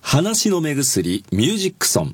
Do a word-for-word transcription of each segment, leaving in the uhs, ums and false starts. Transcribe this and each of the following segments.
話の目薬ミュージックソン。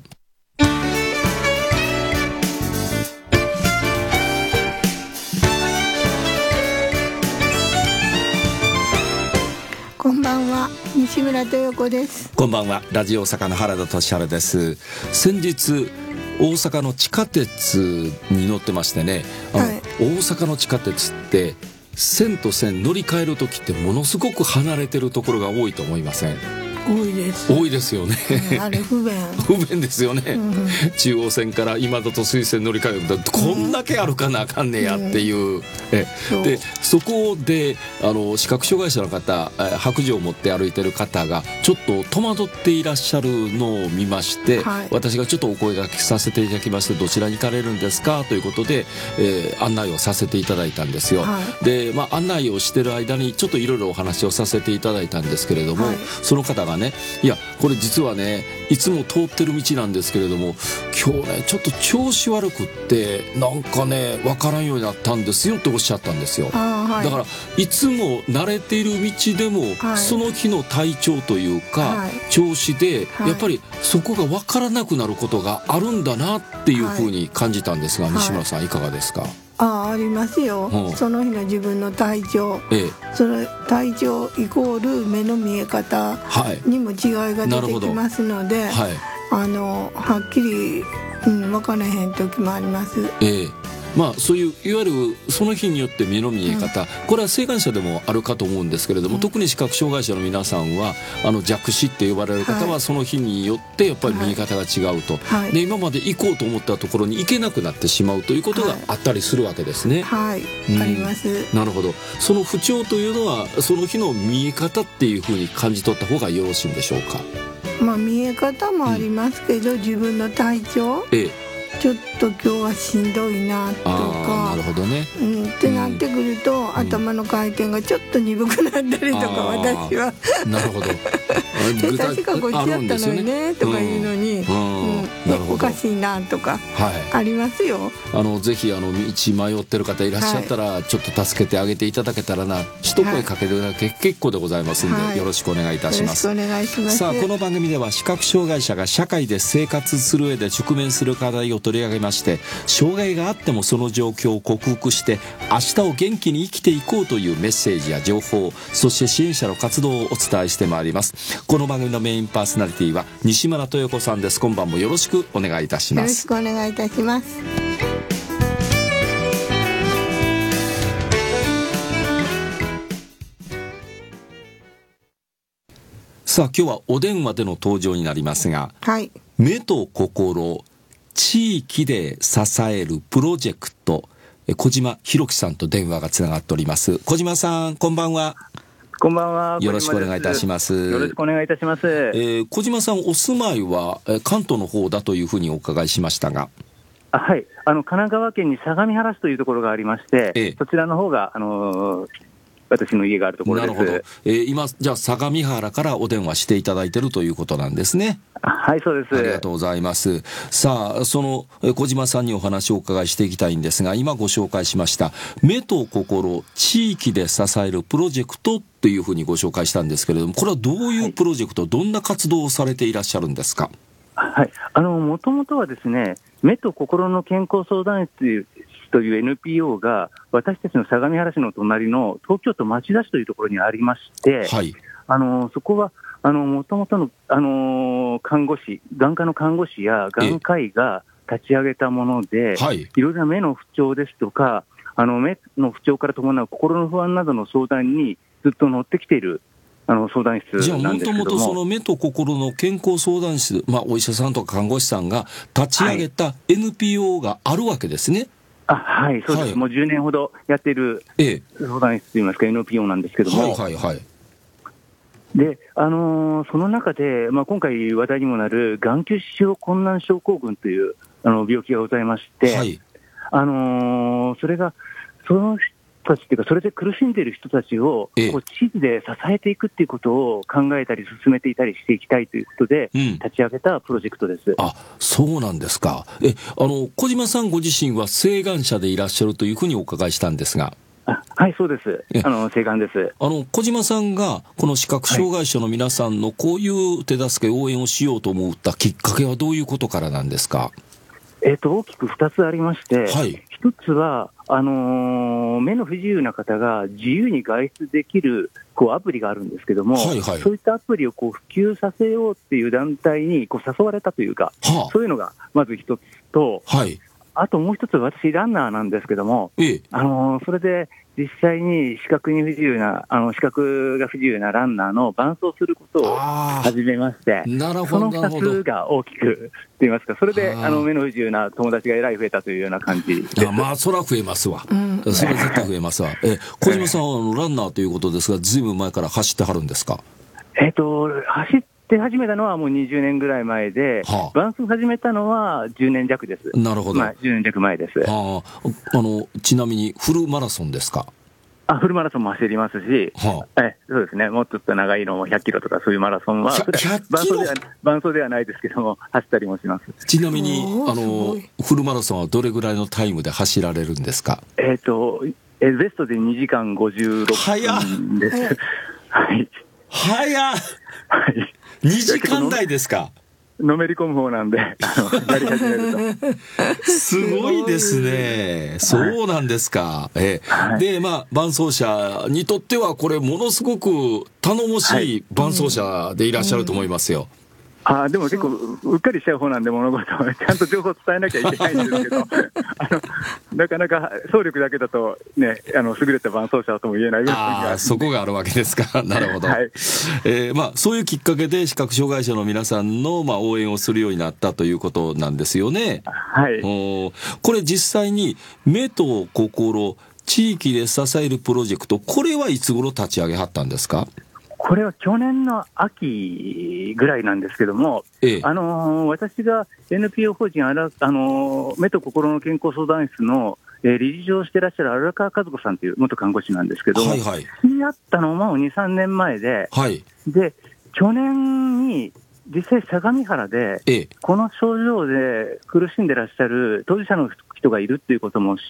こんばんは、西村豊子です。 こんばんは、ラジオ大阪の原田俊治です。先日大阪の地下鉄に乗ってましてね、あの、はい、大阪の地下鉄って線と線乗り換える時ってものすごく離れてるところが多いと思いません？ 多いです。 多いですよね、 うん、あれ不便不便ですよね、うん、中央線から今だと水線乗り換えるとこんだけ歩かなあかんねやっていう、うん、えでそこであの視覚障害者の方、白杖を持って歩いてる方がちょっと戸惑っていらっしゃるのを見まして、はい、私がちょっとお声掛けさせていただきまして、どちらに行かれるんですかということで、えー、案内をさせていただいたんですよ、はい、で、まあ、案内をしてる間にちょっといろいろお話をさせていただいたんですけれども、はい、その方がね、いやこれ実はねいつも通ってる道なんですけれども、今日ねちょっと調子悪くってなんかね分からんようになったんですよっておっしゃったんですよ、はい、だからいつも慣れている道でも、はい、その日の体調というか、はい、調子で、はい、やっぱりそこが分からなくなることがあるんだなっていうふうに感じたんですが、はい、西村さんいかがですか？ ああ、ありますよ、うん、その日の自分の体調、ええ、その体調イコール目の見え方にも違いが出てきますので、はい、あのはっきり、うん、分からへん時もあります、 ええ、まあ、そういういわゆるその日によって目の見え方、うん、これは晴眼者でもあるかと思うんですけれども、うん、特に視覚障害者の皆さんはあの弱視って呼ばれる方はその日によってやっぱり見え方が違うと、はい、で今まで行こうと思ったところに行けなくなってしまうということがあったりするわけですね。 はい、はい、うん、あります。 なるほど。その不調というのはその日の見え方っていうふうに感じ取った方がよろしいんでしょうか？ まあ、見え方もありますけど、うん、自分の体調、ええ、ちょっと今日はしんどいなとか、 なるほどね、 うん、ってなってくると、うん、頭の回転がちょっと鈍くなったりとか、私はなるほど確かこっちやったのにねとか言うのに、うんうん、なるほど、おかしいなとか、はい、ありますよ。 あのぜひあの道迷ってる方いらっしゃったら、はい、ちょっと助けてあげていただけたらな、一声かけていただけ結構でございますので、はい、よろしくお願いいたします。 よろしくお願いします。 さあ、この番組では視覚障害者が社会で生活する上で直面する課題を取り上げまして、障害があってもその状況を克服して明日を元気に生きていこうというメッセージや情報、そして支援者の活動をお伝えしてまいります。この番組のメインパーソナリティは西村豊子さんです。今晩もよろしくお願いいたします。 よろしくお願いいたします。 さあ、今日はお電話での登場になりますが、はい、目と心、地域で支えるプロジェクト、小島弘樹さんと電話がつながっております。小島さん、こんばんは。 こんばんは。 よろしくお願いいたします。 よろしくお願いいたします。 えー、小島さん、お住まいは関東の方だというふうにお伺いしましたが。 あ、はい、あの神奈川県に相模原市というところがありまして、ええ、そちらの方があのー私の家があるところです。 なるほど、えー、今じゃあ相模原からお電話していただいているということなんですね。 はい、そうです。 ありがとうございます。さあ、その小島さんにお話をお伺いしていきたいんですが、今ご紹介しました目と心、地域で支えるプロジェクトというふうにご紹介したんですけれども、これはどういうプロジェクト、はい、どんな活動をされていらっしゃるんですか？ はい、あのもともとはですね、目と心の健康相談室という エヌピーオー が私たちの相模原市の隣の東京都町田市というところにありまして、はい、あのそこはもともとの、あの看護師、眼科の看護師や眼科医が立ち上げたもので、はい、いろいろな目の不調ですとか、あの目の不調から伴う心の不安などの相談にずっと乗ってきているあの相談室なんですけども。じゃあもともとその目と心の健康相談室、まあ、お医者さんとか看護師さんが立ち上げた エヌピーオー があるわけですね。はい、 あ、はい、そうです、はい、もうじゅうねんほどやっている相談室といいますか、エヌピーオー なんですけども、はいはいはい、で、あのー、その中で、まあ、今回話題にもなる眼球視床困難症候群というあの病気がございまして、はい、あのー、それがその人たちっていうか、それで苦しんでいる人たちをこう地域で支えていくっていうことを考えたり進めていたりしていきたいということで立ち上げたプロジェクトです。うん、 あ、そうなんですか。え、あの小島さんご自身は晴眼者でいらっしゃるというふうにお伺いしたんですが。 あはい、そうです。あの、正眼です。 あの、小島さんが、この視覚障害者の皆さんのこういう手助け、応援をしようと思ったきっかけはどういうことからなんですか？ えっと、大きくふたつありまして、 はい、 ひとつは、あのー、目の不自由な方が自由に外出できるこうアプリがあるんですけども、はいはい、そういったアプリをこう普及させようっていう団体にこう誘われたというか、はあ、そういうのがまず一つと、はい、あともう一つ、私、ランナーなんですけども、ええ、あのー、それで実際に視覚に不自由な、あの視覚が不自由なランナーの伴走することを始めまして、なるほど、そのふたつが大きくといいますか、それであの目の不自由な友達がえらい増えたというような感じです。 あ、まあ、そら増えますわ、うん、それは絶対増えますわ。え小島さんはあのランナーということですが、ずいぶん前から走ってはるんですか？ えっと、走って出始めたのはもうにじゅうねんぐらい前で、はあ、伴走始めたのはじゅうねん弱です。 なるほど、 まあ、じゅうねん弱前です。 はあ、あのちなみにフルマラソンですか？ あ、フルマラソンも走りますし、はあ、えそうですね、もうちょっと長いのもひゃっキロとかそういうマラソンは、ひゃっキロ？伴走では、伴走ではないですけども、走ったりもします。 ちなみにあのフルマラソンはどれぐらいのタイムで走られるんですか？ えっと、えベストでにじかんごじゅうろっぷんです。 早っはい。 早っはい。にじかん台ですか？ のめり込む方なんで、あのやり始めると。 すごいですね。そうなんですか。えはい、で、まあ、伴走者にとっては、これ、ものすごく頼もしい伴走者でいらっしゃると思いますよ。はいうんあでも結構うっかりしちゃう方なんで、物事をちゃんと情報を伝えなきゃいけないんですけどあのなかなか走力だけだと、ね、あの優れた伴走者とも言えないぐらいあそこがあるわけですか。なるほど、はいえーまあ、そういうきっかけで視覚障害者の皆さんの、まあ、応援をするようになったということなんですよね。 はい、 おこれ実際に目と心地域で支えるプロジェクト、これはいつ頃立ち上げはったんですか？ これは去年の秋ぐらいなんですけども、ええ、あのー、私が エヌピーオー 法人あら、あのー、目と心の健康相談室の、えー、理事長をしていらっしゃる荒川和子さんという元看護師なんですけども、はいはい、知り合ったのもに、さんねんまえで、はい、で去年に実際相模原で、ええ、この症状で苦しんでらっしゃる当事者の人がいるっていうことも知って、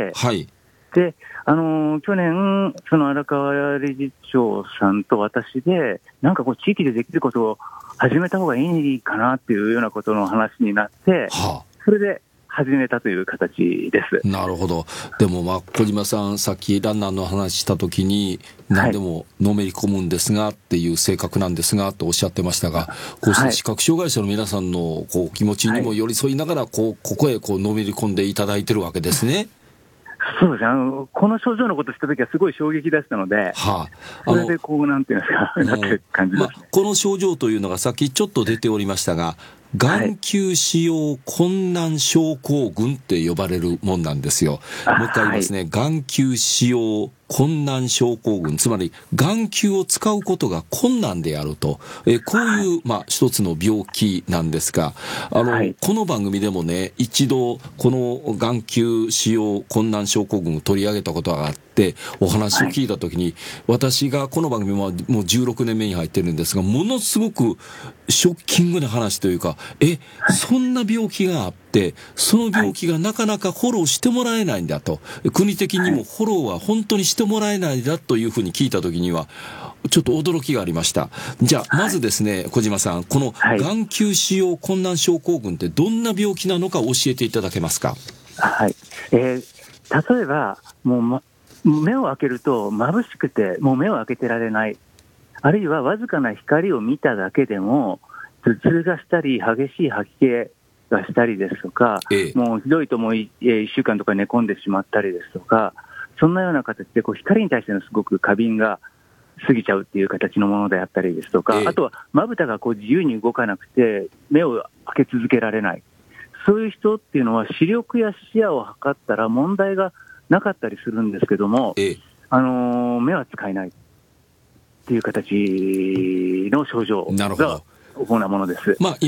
はいであのー、去年、その荒川理事長さんと私で、なんかこう、地域でできることを始めた方がいいかなっていうようなことの話になって、はあ、それで始めたという形です。 なるほど。でも、まあ、小島さん、さっきランナーの話したときに、何でものめり込むんですが、っていう性格なんですが、とおっしゃってましたが、こうして視覚障害者の皆さんのこう気持ちにも寄り添いながら、こうここへこうのめり込んでいただいてるわけですね。 そうですね、あのこの症状のことを知ったときはすごい衝撃でしたので、はあ、それでこうなんていうんですか、なって感じですね。まあ、 この症状というのがさっきちょっと出ておりましたが、眼球使用困難症候群って呼ばれるもんなんですよ。もう一回言いますね、はい、眼球使用困難症候群、つまり眼球を使うことが困難であると、えこういう、はい、まあ、一つの病気なんですが、あの、はい、この番組でもね、一度この眼球使用困難症候群を取り上げたことがあってお話を聞いたときに、はい、私がこの番組はもうじゅうろくねんめに入ってるんですが、ものすごくショッキングな話というか、えそんな病気があってその病気がなかなかフォローしてもらえないんだと、国的にもフォローは本当にしてもらえないんだというふうに聞いたときにはちょっと驚きがありました。じゃあまずですね、小島さん、この眼球使用困難症候群ってどんな病気なのか教えていただけますか？ はい、えー、例えばもう、ま、目を開けると眩しくてもう目を開けてられない、あるいはわずかな光を見ただけでも頭痛がしたり激しい吐き気がしたりですとか、ええ、もうひどいともういっしゅうかんとか寝込んでしまったりですとか、そんなような形でこう光に対してのすごく過敏が過ぎちゃうっていう形のものであったりですとか、ええ、あとはまぶたがこう自由に動かなくて目を開け続けられない、そういう人っていうのは視力や視野を測ったら問題がなかったりするんですけども、ええ、あのー、目は使えないっていう形の症状が主なものです。 まあ、今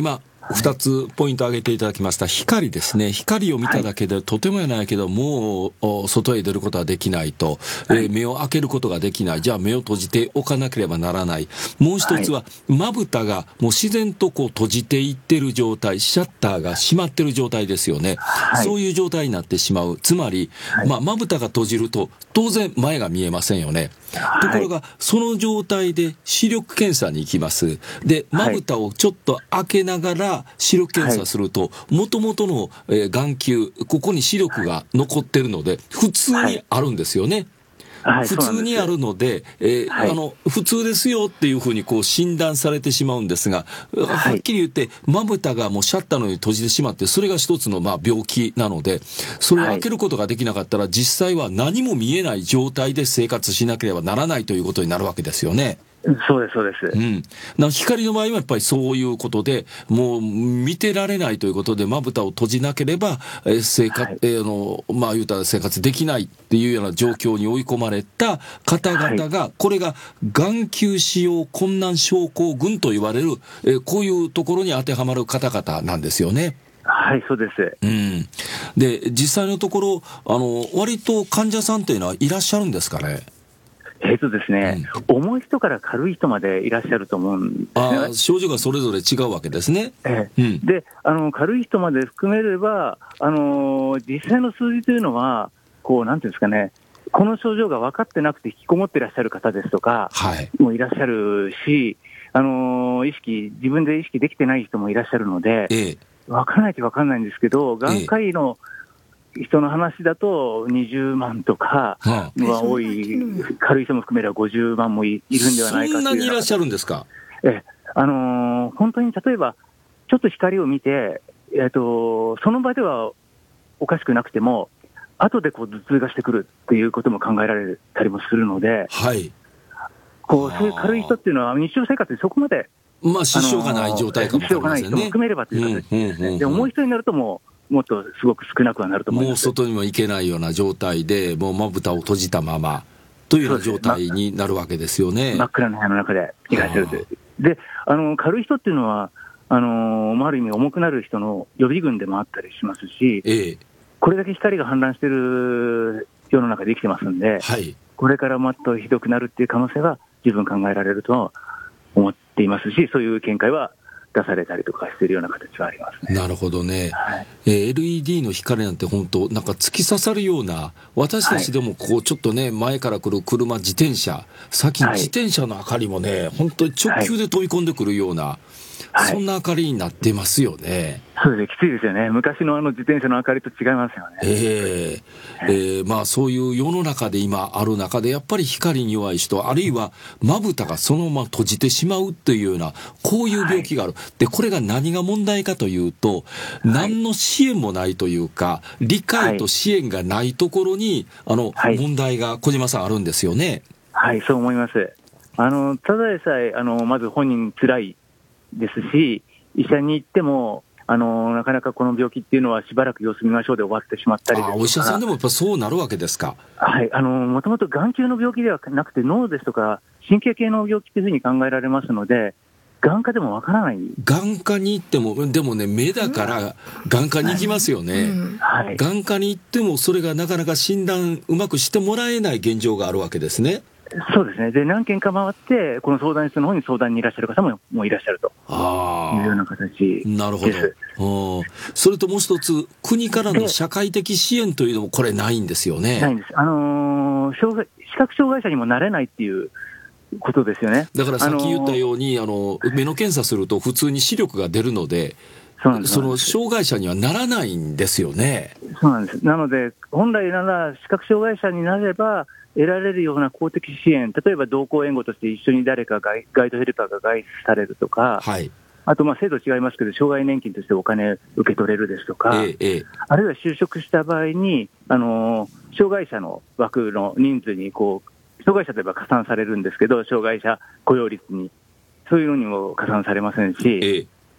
ふたつポイント挙げていただきました光ですね。光を見ただけで、はい、とてもやないけどもう外へ出ることはできないと、はい、えー、目を開けることができない。じゃあ目を閉じておかなければならない。もう一つは、はい、まぶたがもう自然とこう閉じていってる状態、シャッターが閉まってる状態ですよね、はい、そういう状態になってしまう。つまり、はい、まあ、まぶたが閉じると当然前が見えませんよね、はい、ところがその状態で視力検査に行きます。でまぶたをちょっと開けながら視力検査すると、もともとの、えー、眼球、ここに視力が残ってるので普通にあるんですよね、はい、普通にあるので、えーはい、あの普通ですよっていうふうにこう診断されてしまうんですが、はっきり言ってまぶたがもうシャッターのように閉じてしまって、それが一つのまあ病気なので、それを開けることができなかったら実際は何も見えない状態で生活しなければならないということになるわけですよね。 そうです、そうです。 うん。な光の場合はやっぱりそういうことで、もう見てられないということで、まぶたを閉じなければ、えー、生活、はい、えー、あの、まあ言うたら生活できないっていうような状況に追い込まれた方々が、はい、これが眼球使用困難症候群と言われる、えー、こういうところに当てはまる方々なんですよね。 はい、そうです。 うん。で、実際のところ、あの、割と患者さんというのはいらっしゃるんですかね。 えーとですね、うん、重い人から軽い人までいらっしゃると思うんですね。 あ、症状がそれぞれ違うわけですね。 えーうん、であの軽い人まで含めれば、あのー、実際の数字というのはこうなんていうんですかね、この症状が分かってなくて引きこもっていらっしゃる方ですとか、はい、もういらっしゃるし、あのー、意識自分で意識できてない人もいらっしゃるので、えー、分からないと分からないんですけど、眼科医の、えー人の話だとにじゅうまんとかは多い、軽い人も含めればごじゅうまんも い, いるんではないかという。 そんなにいらっしゃるんですか。 え、あのー、本当に例えばちょっと光を見て、えー、とその場ではおかしくなくても後でこう頭痛がしてくるっていうことも考えられたりもするので、はい、こうそういう軽い人っていうのは日常生活でそこまで、 まあ、支障がない状態かもしれませんね。支障がない人も含めればという形ですね。で重い人になるともうもっとすごく少なくはなると思います。 もう外にも行けないような状態で、もうまぶたを閉じたままというような状態になるわけですよね。 真っ暗な部屋の中でいらっしゃるで、あの軽い人っていうのはあのある意味重くなる人の予備軍でもあったりしますし、ええ、これだけ光が氾濫している世の中で生きてますんで、はい、これからもっとひどくなるっていう可能性は十分考えられると思っていますし、そういう見解は出されたりとかしているような形はありますね。 なるほどね、はい、えー、エルイーディー の光なんて本当なんか突き刺さるような、私たちでもこうちょっとね、前から来る車、自転車、最近自転車の明かりもね、本当に直球で飛び込んでくるような、はい、そんな明かりになってますよね。 そうですね、きついですよね。昔のあの自転車の明かりと違いますよね。 えーえーまあ、そういう世の中で今ある中で、やっぱり光に弱い人、あるいはまぶたがそのまま閉じてしまうというような、こういう病気がある、はい、でこれが何が問題かというと、何の支援もないというか、理解と支援がないところに、あの、はい、問題が小島さんあるんですよね。 はい、そう思います。あのただでさえあのまず本人つらいですし、医者に行ってもあのなかなかこの病気っていうのはしばらく様子見ましょうで終わってしまったりですとか。 あ、お医者さんでもやっぱそうなるわけですか。 はい、あのもともと眼球の病気ではなくて脳ですとか神経系の病気というふうに考えられますので、眼科でもわからない。 眼科に行っても、でもね、目だから眼科に行きますよね、はいはい、眼科に行ってもそれがなかなか診断うまくしてもらえない現状があるわけですね。 そうですね。で何件か回ってこの相談室の方に相談にいらっしゃる方ももういらっしゃるというような形です。 なるほど。それともう一つ、国からの社会的支援というのもこれないんですよね。 ないんです。あのー、障害視覚障害者にもなれないっていうことですよね。 だからさっき言ったように、あの目の検査すると普通に視力が出るので、そうなんです。その障害者にはならないんですよね。 そうなんです。なので本来なら視覚障害者になれば得られるような公的支援、例えば同行援護として一緒に誰かガイ、ガイドヘルパーが外出されるとか、はい、あとまあ制度違いますけど障害年金としてお金受け取れるですとか、ええ、あるいは就職した場合に、あのー、障害者の枠の人数にこう障害者といえば加算されるんですけど、障害者雇用率にそういうのにも加算されませんし、ええ、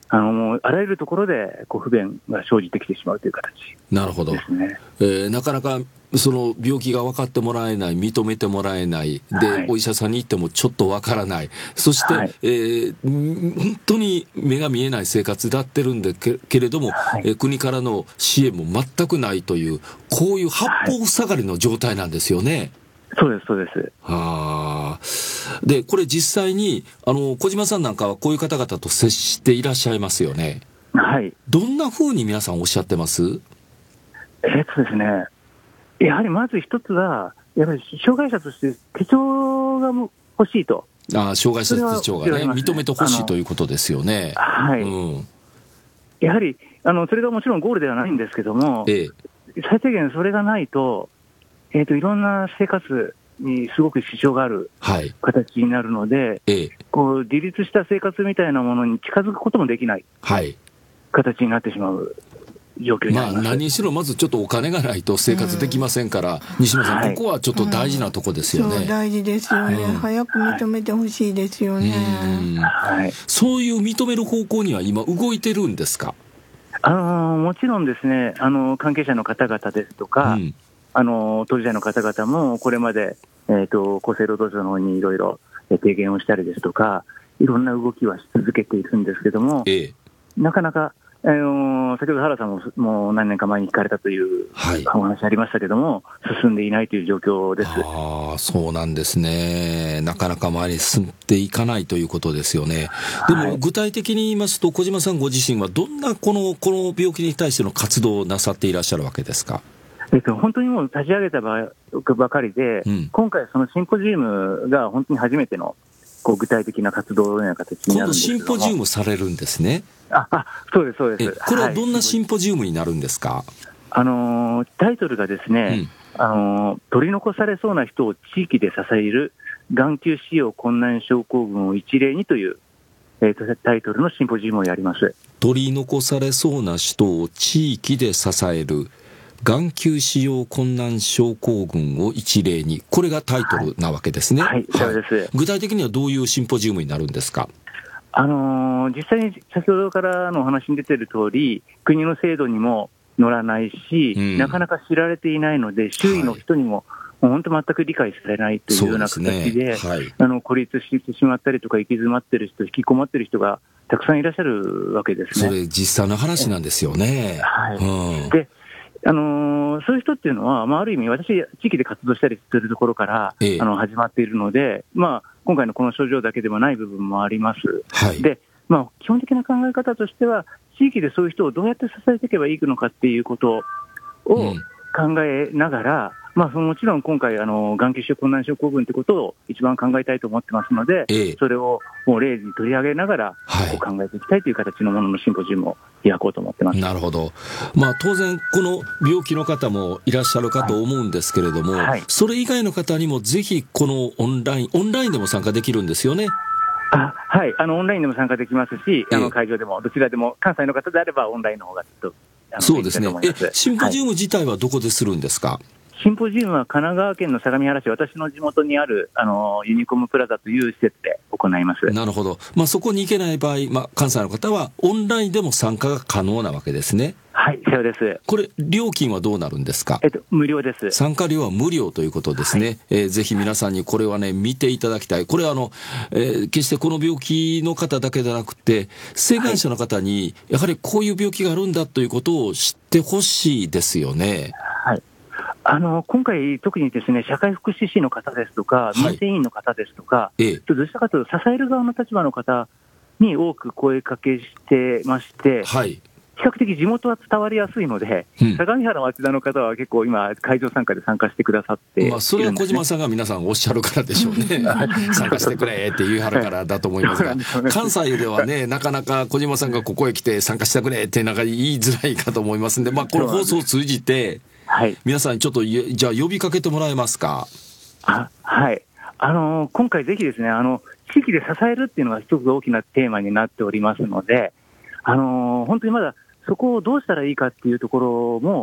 あのもうあらゆるところでこう不便が生じてきてしまうという形ですね。 なるほど、えー、なかなかその病気が分かってもらえない、認めてもらえないで、はい、お医者さんに行ってもちょっと分からない、そして、はい、えー、本当に目が見えない生活だってるんだけれども、はい、えー、国からの支援も全くないという、こういう八方塞がりの状態なんですよね。はい、 そうです、そうです。 あで、これ実際にあの小島さんなんかはこういう方々と接していらっしゃいますよね。 はい。 どんな風に皆さんおっしゃってます？ えっとですね、やはりまず一つは、やはり障害者として手帳が欲しいと。 ああ、障害者手帳がね、ね認めてほしいということですよね。 はい。うん、やはりあの、それがもちろんゴールではないんですけども、ええ、最低限それがないと、えーと、いろんな生活にすごく支障がある形になるので、はい、ええ、こう自立した生活みたいなものに近づくこともできない形になってしまう状況になります。 まあ、何しろまずちょっとお金がないと生活できませんから、うん、西村さん、はい、ここはちょっと大事なとこですよね。 そう大事ですよね、うん、早く認めてほしいですよね、 はい、そういう認める方向には今動いてるんですか？ あのもちろんですね、あの関係者の方々ですとか、うん、あの当事者の方々もこれまで、えーと、厚生労働省の方にいろいろ提言をしたりですとか、いろんな動きはし続けているんですけども、ええ、なかなか、あのー、先ほど原さんももう何年か前に聞かれたというお話ありましたけども、はい、進んでいないという状況です。 ああ、そうなんですね。なかなか前に進んでいかないということですよね。でも、はい、具体的に言いますと、小島さんご自身はどんなこの、この病気に対しての活動をなさっていらっしゃるわけですか？ えっと、本当にもう立ち上げたばかりで、うん、今回そのシンポジウムが本当に初めてのこう具体的な活動のような形になるんですけども。 今度シンポジウムされるんですね。 ああ、そうです、そうです。 これはどんなシンポジウムになるんですか？はい、 あのー、タイトルがですね、うん、あのー、取り残されそうな人を地域で支える眼球使用困難症候群を一例にという、えー、とタイトルのシンポジウムをやります。 取り残されそうな人を地域で支える眼球使用困難症候群を一例に、これがタイトルなわけですね。 はい、はい、そうです。 具体的にはどういうシンポジウムになるんですか？ あのー、実際に先ほどからのお話に出ている通り、国の制度にも乗らないし、うん、なかなか知られていないので、周囲の人にも、はい、もう本当全く理解されないというような形で、ね、はい、あの孤立してしまったりとか、行き詰まっている人、引きこもっている人がたくさんいらっしゃるわけですね。 それ実際の話なんですよね。 はい、うん、であのー、そういう人っていうのは、まあ、ある意味、私、地域で活動したりするところから、ええ、あの始まっているので、まあ、今回のこの症状だけではない部分もあります。はい、で、まあ、基本的な考え方としては、地域でそういう人をどうやって支えていけばいいのかっていうことを考えながら、うん、まあ、そのもちろん今回、あの眼球使用困難症候群ということを一番考えたいと思ってますので、ええ、それをもう例に取り上げながら、はい、こう考えていきたいという形のもののシンポジウムを開こうと思ってます。 なるほど。まあ、当然、この病気の方もいらっしゃるかと思うんですけれども、はいはい、それ以外の方にもぜひ、このオンライン、オンラインでも参加できるんですよね。 あはい、あのオンラインでも参加できますし、ええ、あの会場でも、どちらでも、関西の方であれば、オンラインの方がちょっと、 そうですね。え、シンポジウム自体はどこでするんですか？はい、 シンポジウムは神奈川県の相模原市、私の地元にあるあのユニコムプラザという施設で行います。 なるほど。まあ、そこに行けない場合、まあ、関西の方はオンラインでも参加が可能なわけですね。 はい、そうです。 これ、料金はどうなるんですか？ えっと、無料です。 参加料は無料ということですね。はい、えー、ぜひ皆さんにこれはね、見ていただきたい。これはあの、えー、決してこの病気の方だけでなくて、性患者の方に、やはりこういう病気があるんだということを知ってほしいですよね。 はい。あの今回、特にですね、社会福祉士の方ですとか、民生委員の方ですとか、はい、どうしたかというと、支える側の立場の方に多く声かけしてまして、はい、比較的地元は伝わりやすいので、うん、相模原町田の方は結構今、会場参加で参加してくださっているんですね。 まあ、それは小島さんが皆さんおっしゃるからでしょうね。参加してくれって言い張るからだと思いますが、関西ではね、なかなか小島さんがここへ来て参加してくれってなんか言いづらいかと思いますんで、まあ、この放送を通じて、はい、皆さんにちょっとじゃあ呼びかけてもらえますか？ あはい、あのー、今回ぜひですね、あの地域で支えるっていうのが一つ大きなテーマになっておりますので、あのー、本当にまだそこをどうしたらいいかっていうところも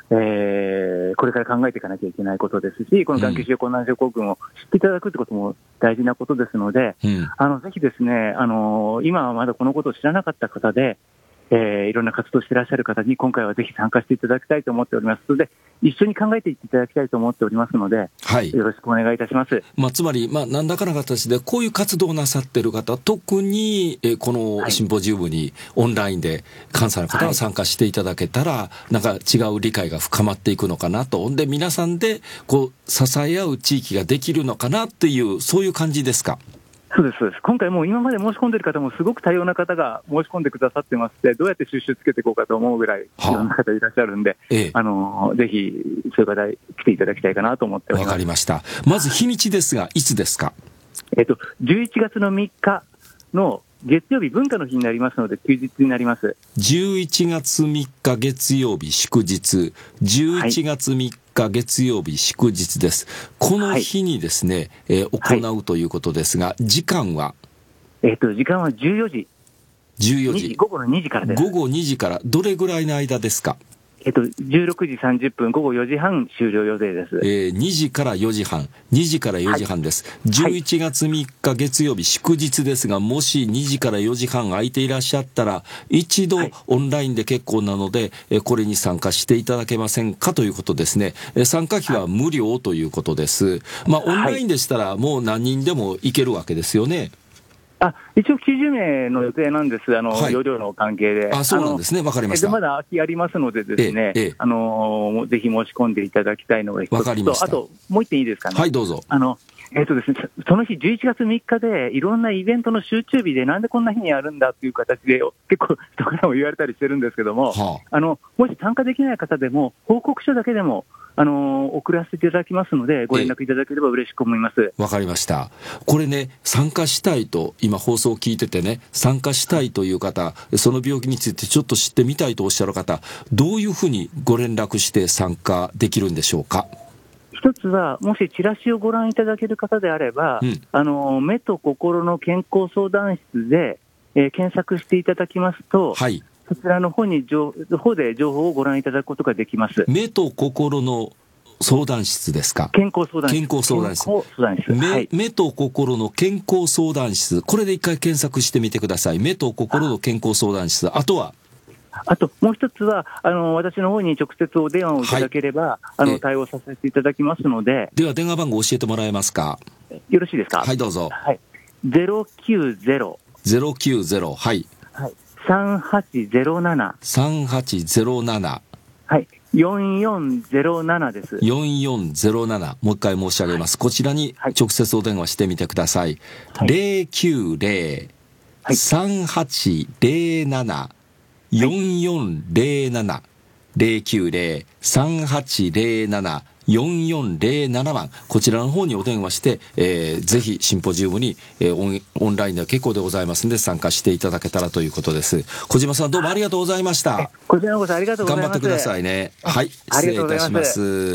えー、これから考えていかなきゃいけないことですし、この眼球腫瘍困難症候群を知っていただくということも大事なことですので、うん、あのぜひですね、あの今はまだこのことを知らなかった方で、えー、いろんな活動していらっしゃる方に今回はぜひ参加していただきたいと思っておりますので、一緒に考えていっていただきたいと思っておりますので、はい、よろしくお願いいたします。 まあ、つまり、まあ、何らかの形でこういう活動をなさっている方、特に、えー、このシンポジウムにオンラインで関西の方が参加していただけたら、はい、なんか違う理解が深まっていくのかなと。で、皆さんでこう支え合う地域ができるのかなっていう、そういう感じですか。 そうです、そうです。今回もう今まで申し込んでいる方もすごく多様な方が申し込んでくださってまして、どうやって収集つけていこうかと思うぐらいいろんな方いらっしゃるんで、はあええ、あのぜひそういう方来ていただきたいかなと思っております。 わかりました。まず日にちですが、いつですか。 えっとじゅういちがつのみっかの月曜日、文化の日になりますので休日になります。 じゅういちがつみっか月曜日祝日、じゅういちがつみっか月曜日祝日です。この日にですね、はいえー、行うということですが、時間は、 えっと時間はじゅうよじ。 じゅうよじ。 午後のにじからです。 午後にじからどれぐらいの間ですか。 えっと、じゅうろくじさんじゅっぷん、午後よじはん終了予定です。 えー、にじからよじはん、にじからよじはんです。はい、じゅういちがつみっか月曜日祝日ですが、もしにじからよじはん空いていらっしゃったら、一度オンラインで結構なので、えー、これに参加していただけませんかということですね。えー、参加費は無料ということです。まあ、オンラインでしたらもう何人でも行けるわけですよね。 あ一応きゅうじゅうめいの予定なんです、あの、はい、容量の関係で。 あ、そうなんですね、わかりました。 まだ空きありますのでですね、ええ、あのぜひ申し込んでいただきたいのが一つと、 わかりました。 あともう一点いいですかね。 はい、どうぞ。 あのえーとですね、その日、じゅういちがつみっかで、いろんなイベントの集中日で、なんでこんな日にやるんだっていう形で、結構、人からも言われたりしてるんですけども、はあ、あのもし参加できない方でも、報告書だけでも、あのー、送らせていただきますので、ご連絡いただければ嬉しく思います。 わかりました。これね、参加したいと、今放送を聞いててね、参加したいという方、その病気についてちょっと知ってみたいとおっしゃる方、どういうふうにご連絡して参加できるんでしょうか。 一つは、もしチラシをご覧いただける方であれば、うん、あの目と心の健康相談室で、えー、検索していただきますと、はい、そちらの方に情方で情報をご覧いただくことができます。 目と心の相談室ですか。 健康相談室。 健康相談室。 健康相談室。 目、 はい、 目と心の健康相談室。これで一回検索してみてください。目と心の健康相談室。あとはあともう一つはあの私の方に直接お電話をいただければ、はい、あの対応させていただきますので。 では電話番号教えてもらえますか。 よろしいですか。 はい、どうぞ。 はい、ゼロきゅうゼロゼロきゅうゼロ、はい、 はい、さんはちゼロななさんはちゼロなな、 はい、よんよんゼロななです。 よんよんゼロなな、もう一回申し上げます、はい、こちらに直接お電話してみてください、はい、ゼロきゅうゼロ さんはちゼロななよんよんゼロなな、ゼロきゅうゼロ さんはちゼロななよんよんゼロなな 番、こちらの方にお電話して、えー、ぜひシンポジウムに、えー、オン、オンラインでは結構でございますので参加していただけたらということです。小島さん、どうもありがとうございました。 こちらこそありがとうございます。 頑張ってくださいね。はい、失礼いたします。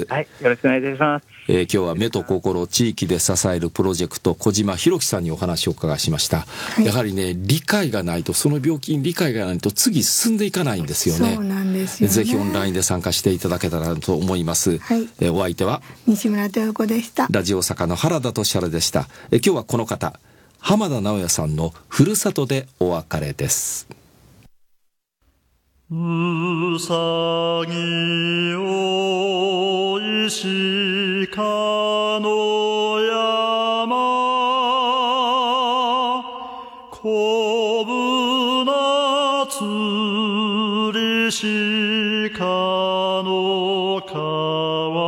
はい、よろしくお願いいたします。 えー、今日は目と心を地域で支えるプロジェクト、小島博樹さんにお話を伺いしました、はい、やはりね、理解がないと、その病気に理解がないと次進んでいかないんですよね。 そうなんですよね。 ぜひオンラインで参加していただけたらと思います、はい、えー、お相手は西村豊子でした。 ラジオ坂の原田俊原でした。えー、今日はこの方、浜田直也さんのふるさとでお別れです。 うさぎおいしかの山こぶなつりしかの川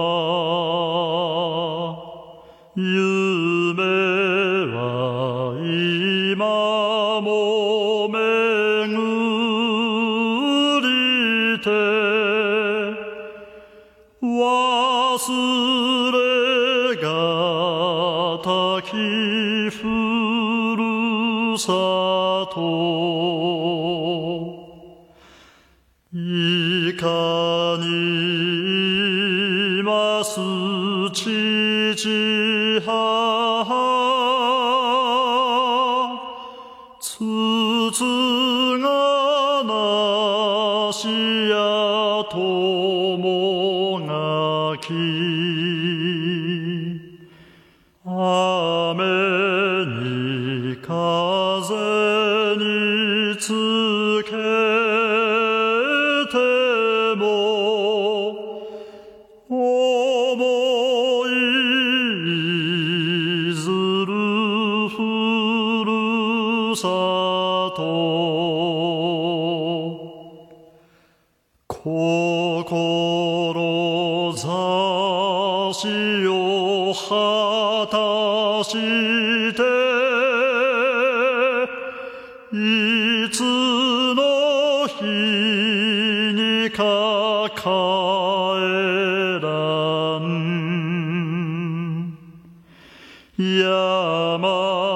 夢は今も巡りて忘れがたきふるさといかにます父母つつがなしやともき雨に風につけても思いずるふるさと志を果たしていつの日にか帰らん山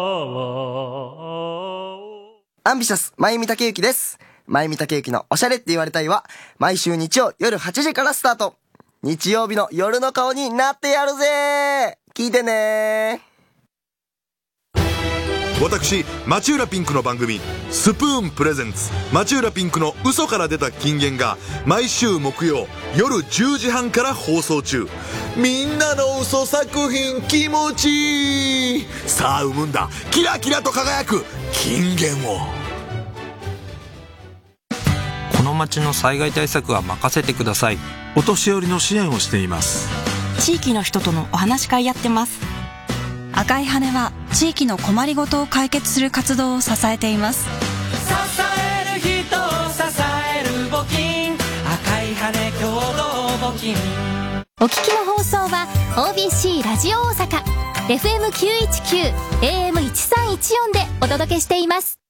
はアンビシャスまゆみたけゆきです。まゆみたけゆきのおしゃれって言われたいは毎週日曜夜はちじからスタート。日曜日の夜の顔になってやるぜ。聞いてね。 私町浦ピンクの番組スプーンプレゼンツ町浦ピンクの嘘から出た金言が毎週木曜夜じゅうじはんから放送中。みんなの嘘作品気持ちいい。さあ生むんだキラキラと輝く金言を。 この町の災害対策は任せてください。 お年寄りの支援をしています。 地域の人とのお話し会やってます。赤い羽は地域の困りごとを解決する活動を支えています。支える人を支える募金、赤い羽共同募金。 お聞きの放送は オービーシー ラジオ大阪 エフエムきゅういちきゅう エーエムいちさんいちよん でお届けしています。